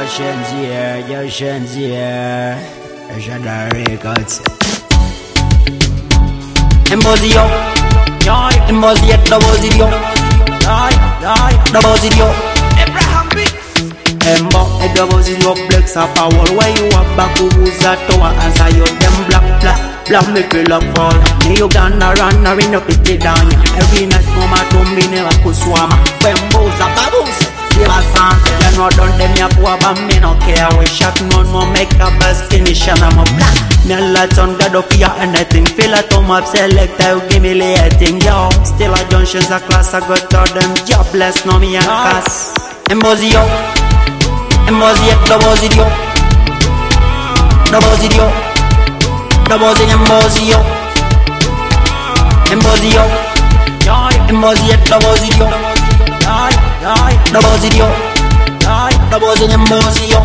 Shenzier, Jada Records. Embozio, Embozio, Dobozio, Dobozio, Abraham Beats. Embo, Dobozio, Flex up a wall where you are back who was that tower answer you them black me feel up for ya. You gonna run in pity down ya. Every night mama told me never could swam. Bamboos, baboons. You know done them ya poor but me no care. We shot none more make a best finish and I'm a black. Me a lot on God of fear anything. Feel a thumb up select I give me lating yo. Still a junctions a class I got to them jobless no me and cast. Embozio, Embozio, Dobozio, Dobozio, Dobozio, Embozio, Embozio, Embozio, Dobozio, Dobozio, Dobozio, Embozio.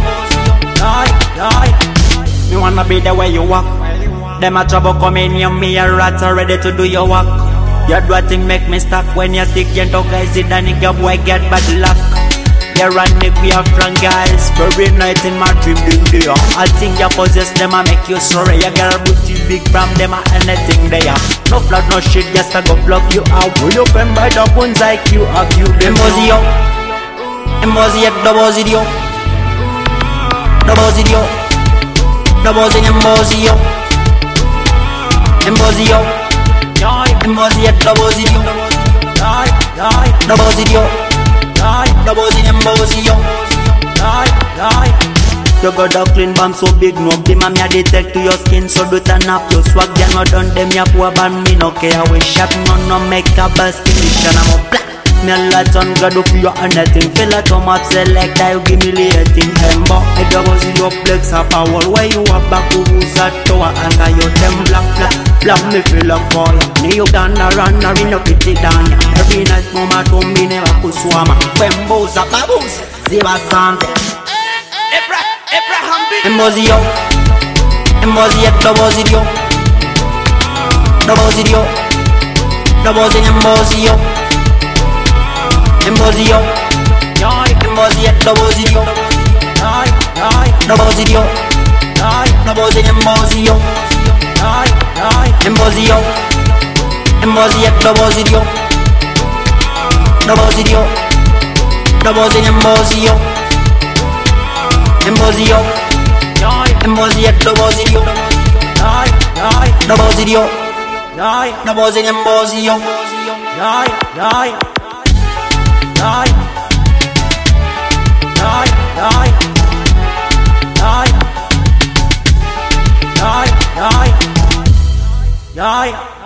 Me wanna be the way you walk. Them a trouble coming near me a rat ready to do your work. You do a thing make me stuck when you stick your dog guys it and nigga boy get bad luck. You run it we have front guys. Every night in my dream day. I think you possess them I make you sorry. You get a booty big from them or anything they are. No flood no shit just I go block you out. Will you pen by the bones like you have you Embozio, Embozio, Dobozio, Dobozio, Dobozio, Embozio, Embozio, Embozio, Dobozio, Dobozio, Dobozio, Embozio. You got a clean bomb so big no be man me detect to your skin so do turn up your swag. You no done them ya poor band me no care. We shot no make a best finish and I'm a black. Me a lot on God of you anything. Feel like come up select I give me lating. Embo, I Dobozio Flex up a wall where you are back who was that tower answer you them black me feel like for ya. Me you gonna run in a pity down ya. Every night mama told me never could swam. Bamboos, baboons, Ziba Sante. Abraham Beats. Embozio, Embozio, Dobozio, Dobozio, Dobozio, Embozio, Embozio, Embozio, Dobozio, Dobozio, Dobozio, Embozio, Embozio, Embozio, Dobozio, Dobozio, Dobozio, Embozio, Embozio, Embozio, Dobozio, Dobozio, Dobozio, Embozio. Die.